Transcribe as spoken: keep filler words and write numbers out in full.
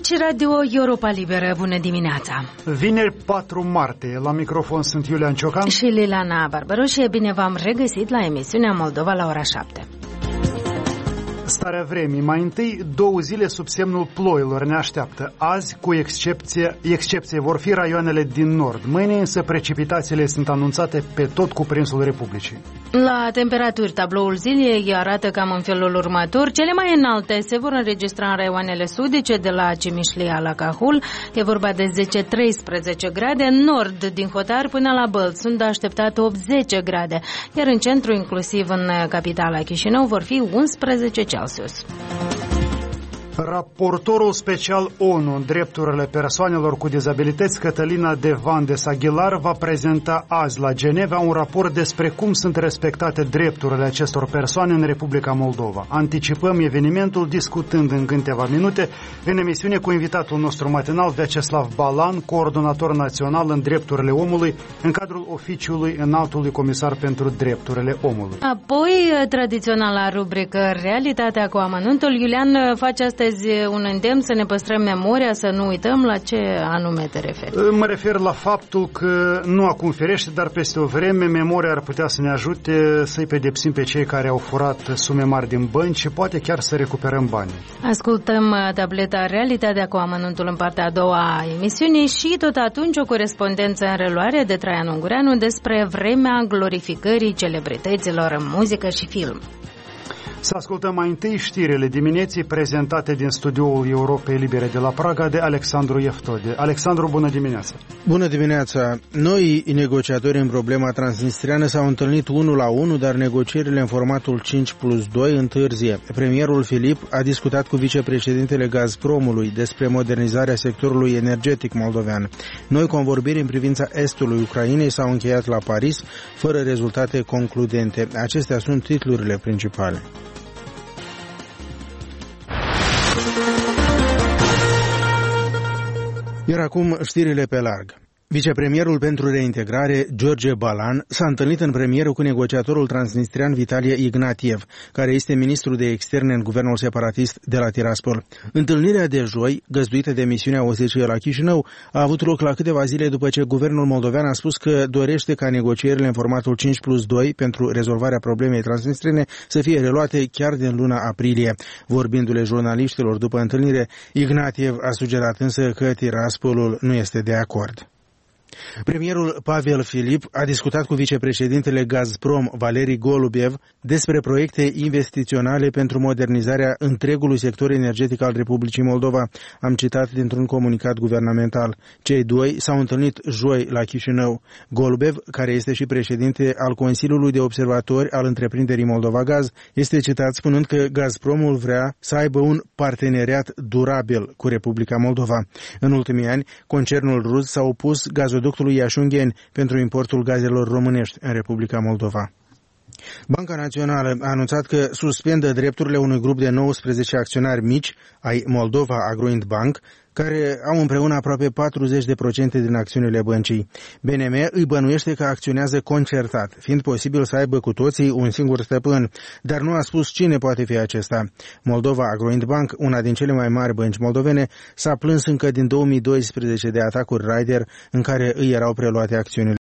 Aici Radio Europa Liberă, bună dimineața! Vineri patru martie, la microfon sunt Iulian Ciocan și Liliana Barbaru și e bine v-am regăsit la emisiunea Moldova la ora șapte. Starea vremii. Mai întâi, două zile sub semnul ploilor ne așteaptă. Azi, cu excepție, excepție, vor fi raioanele din nord. Mâine, însă, precipitațiile sunt anunțate pe tot cuprinsul Republicii. La temperaturi, tabloul zilei arată cam în felul următor. Cele mai înalte se vor înregistra în raioanele sudice, de la Cimișlia la Cahul. E vorba de zece treisprezece grade. În nord, din Hotar până la Bălți, sunt așteptate opt zece grade. Iar în centru, inclusiv în capitala Chișinău, vor fi unsprezece Celsius. Raportorul special ONU în drepturile persoanelor cu dizabilități, Cătălina de Vandes Aguilar, va prezenta azi la Geneva un raport despre cum sunt respectate drepturile acestor persoane în Republica Moldova. Anticipăm evenimentul discutând în câteva minute în emisiune cu invitatul nostru matinal, Vyacheslav Balan, coordonator național în drepturile omului, în cadrul oficiului Înaltului Comisar pentru Drepturile Omului. Apoi, tradiționala rubrică Realitatea cu amănuntul. Iulian, face astăzi un îndemn să ne păstrăm memoria, să nu uităm. La ce anume te referi? Mă refer la faptul că nu acum ferește, dar peste o vreme memoria ar putea să ne ajute să-i pedepsim pe cei care au furat sume mari din bănci și poate chiar să recuperăm banii. Ascultăm tableta Realitatea cu amănuntul în partea a doua a emisiunii și tot atunci o corespondență în reluare de Traian Ungureanu despre vremea glorificării celebrităților în muzică și film. Să ascultăm mai întâi știrile dimineții prezentate din studioul Europei Libere de la Praga de Alexandru Eftode. Alexandru, bună dimineața! Bună dimineața! Noi, negociatori în problema transnistreană, s-au întâlnit unul la unul, dar negocierile în formatul cinci plus doi întârzie. Premierul Filip a discutat cu vicepreședintele Gazpromului despre modernizarea sectorului energetic moldovean. Noi convorbiri în privința estului Ucrainei s-au încheiat la Paris, fără rezultate concludente. Acestea sunt titlurile principale. Iar acum știrile pe larg. Vicepremierul pentru reintegrare, George Balan, s-a întâlnit în premieră cu negociatorul transnistrian Vitalie Ignatiev, care este ministru de externe în guvernul separatist de la Tiraspol. Întâlnirea de joi, găzduită de misiunea O S C E la Chișinău, a avut loc la câteva zile după ce guvernul moldovean a spus că dorește ca negocierile în formatul cinci plus doi pentru rezolvarea problemei transnistrene să fie reluate chiar din luna aprilie. Vorbindu-le jurnaliștilor după întâlnire, Ignatiev a sugerat însă că Tiraspolul nu este de acord. Premierul Pavel Filip a discutat cu vicepreședintele Gazprom, Valeri Golubiev, despre proiecte investiționale pentru modernizarea întregului sector energetic al Republicii Moldova. Am citat dintr-un comunicat guvernamental. Cei doi s-au întâlnit joi la Chișinău. Golubiev, care este și președinte al Consiliului de Observatori al întreprinderii Moldova Gaz, este citat spunând că Gazpromul vrea să aibă un parteneriat durabil cu Republica Moldova. În ultimii ani, concernul rus s-a opus gazoductului Iașungheni pentru importul gazelor românești în Republica Moldova. Banca Națională a anunțat că suspendă drepturile unui grup de nouăsprezece acționari mici ai Moldova Agroint Bank, care au împreună aproape patruzeci de procente din acțiunile băncii. B N M îi bănuiește că acționează concertat, fiind posibil să aibă cu toții un singur stăpân, dar nu a spus cine poate fi acesta. Moldova Agroint Bank, una din cele mai mari bănci moldovene, s-a plâns încă din două mii doisprezece de atacuri raider în care îi erau preluate acțiunile.